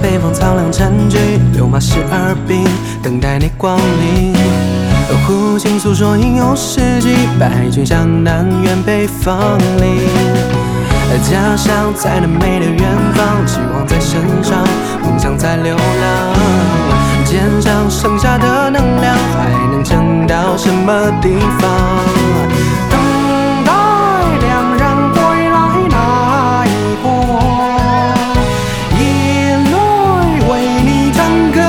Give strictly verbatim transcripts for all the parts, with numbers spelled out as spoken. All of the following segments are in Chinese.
北风苍凉残局，六马十二兵，等待你光临。胡琴诉说吟游诗集，白君向南远北方里。家乡在那美的远方，期望在身上，梦想在流浪。肩上剩下的能量，还能撑到什么地方？等待良人归来那一波，夜来为你唱歌。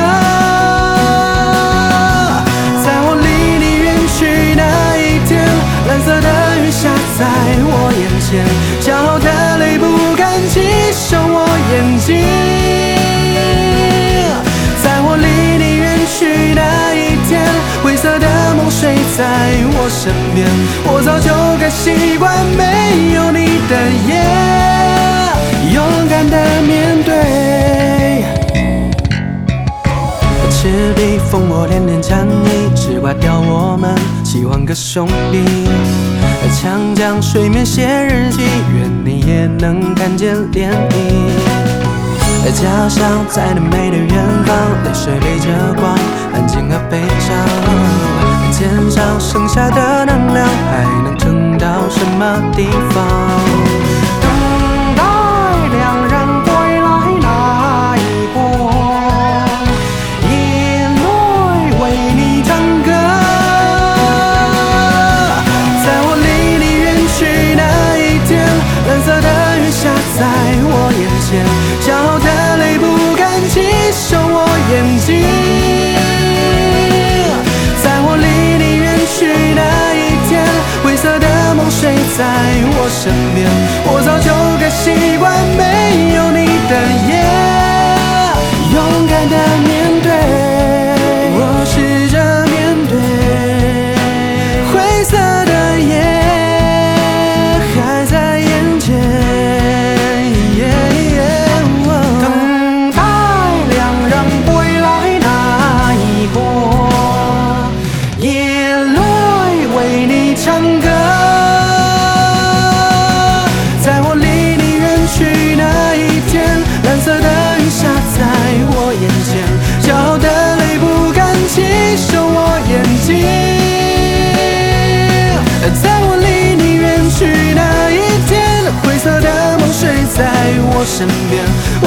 在我离你远去那一天，蓝色的雨下在我眼前，骄傲的泪不敢继受我眼睛。在我离你远去那一天，灰色的梦睡在我身边，我早就该习惯没有你的夜，勇敢的面对。赤壁烽火连连战役，吃瓜雕我们喜欢个兄弟。长江水面写日记，愿你也能看见涟漪。家乡在那美的远方，泪水背着光，安静和悲伤。肩上剩下的能量，还能撑到什么地方？等待良人归来那一波，夜来为你唱歌。在我离你远去那一天，蓝色的雨下在我眼前，骄傲的泪不敢继受我眼睛。在我离你远去那一天，灰色的梦睡在我身边，我早就该习惯没有你的夜，勇敢的面对。我试着面对，灰色的夜还在眼前。等待良人归来那一波，夜来为你唱歌。在我离你远去那一天，蓝色的雨下在我眼前，骄傲的泪不敢继受我眼睛。在我离你远去那一天，灰色的梦睡在我身边，